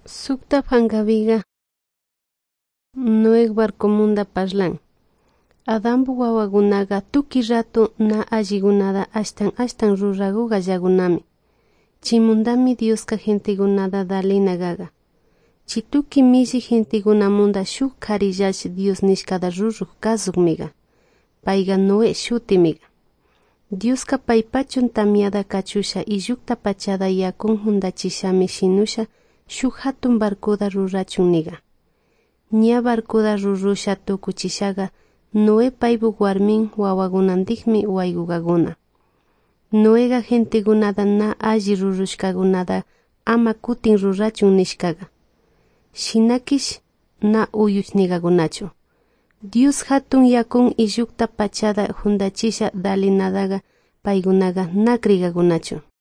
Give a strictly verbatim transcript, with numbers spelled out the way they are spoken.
Sukta pankapiqa Noé barcomunda parlan. Adambu wawakunaqa tuki ratu na allikunata ashtan ashtan rurakuqa llakunami. Chimundami Dioska gentikunata dalinagaqa. Chituki mishi gentikunamunda shuk karillash Dios nishkata ruruk kasukmiga. Payqa Noé shutimiga. Dioska paypachun tamyada kachusha illukta pachada yakun hundachishami shinusha shuk hatun barkuda rurachun niga. Ña barkuda rurusha tukuchishaga Noé paybuk warmin wawakunantikmi waykukakuna. Noéga gentikunata na alli rurushkakunata ama kutin rurachun nishkaga. Shinakish na uyushnigakunachu. Dios hatun yakun illukta pachada hundachisha dalinadaga paykunaga nakrigakunachu.